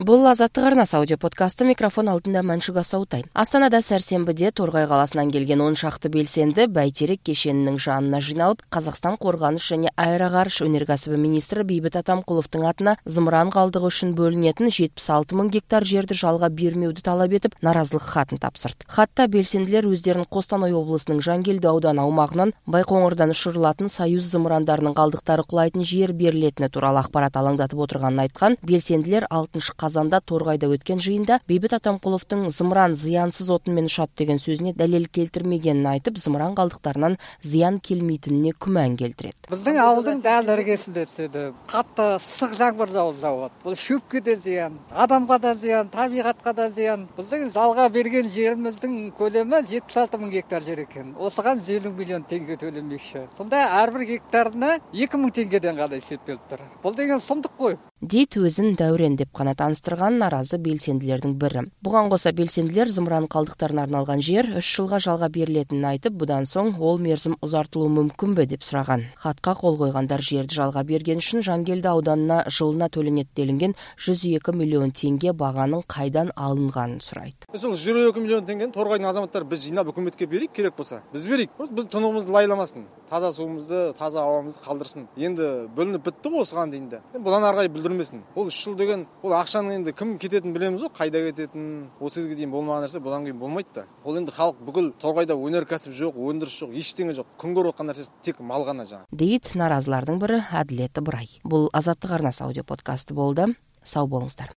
Бұл Азаттық арнасы аудио подкасты, микрофон алдында Мәншүк Асаутай. Астанада сәрсенбіде Торғай қаласынан келген 10 шақты белсенді бәйтерек кешенінің жанына жиналып, Қазақстан қорғаныс және аэроғарыш өнеркәсібі министрі Бейбіт Атамқұловтың атына зымыран қалдығы үшін бөлінетін 76 мың гектар жерді жалға бермеуді талап етіп, наразылық хатын тапсырды. Хатта белсенділер өздерін Қостанай облысының Жангелді ауданы аумағынан Байқоңырдан ұшырылатын Союз зымырандарының қалдықтары құлайтын жер берілетіні туралы ақпарат алаңдатып отырғанын айтқан. Белсенділер 6 қазанда Торғайда өткен жиында Бейбіт Атамқұловтың зымыран зиянсыз отынмен ұшады деген сөзіне дәлел келтірмегенін айтып, зымыран қалдықтарынан зиян келмейтініне күмән келтіреді. Біздің ауылдың дәл іргесінде түседі. Қатты ыстық жаңбыр жауады. Бұл шөпке де зиян, адамға да зиян, табиғатқа да зиян. Біздің жалға берген жеріміздің көлемі 76 мың гектар жер екен. Осыған 50 миллион теңге төленбекші. Сонда әрбір гектарына 2 мың теңгеден ғана есептеліп тұр. Бұл деген сұмдық қой. Дейт өзін дәурен деп қана таныстырған наразы белсенділердің бірі. Бұған қоса белсенділер зымыран қалдықтарына арналған жер 3 жылға жалға берілетінін айтып, бұдан соң ол мерзім ұзартылуы мүмкін бе деп сұраған. Хатқа қол қойғандар жерді жалға берген үшін Жангелді ауданына жылына төленеді делінген 102 миллион теңге бағаның қайдан алынғанын сұрайды. Сол 102 миллион теңгені Торғайдың азаматтары біз жинап үкіметке берейік, керек болса. Біз берейік. Біз тұнығымызды лайламасын. Таза суымызды, таза ауамызды қалдырсын. Енді бөлініп бітті ғой осыған дейін де. Бұдан арғай бүлдірмесін. Ол 3 жыл деген, ол ақшаның енді кім кететінін білеміз ғой, қайда кететінін. Осы кезге дейін болмаған нәрсе бұдан кейін болмайды да. Ол енді халық бүкіл Торғайда өнеркәсіп жоқ, өндіріс жоқ, ештеңе жоқ. Күн көріп отқан нәрсесі тек мал ғана жаңа. Дейт наразылардың бірі Әділет Ыбырай. Бұл Азаттық арнасы аудио подкасты болды. Сау болыңыздар.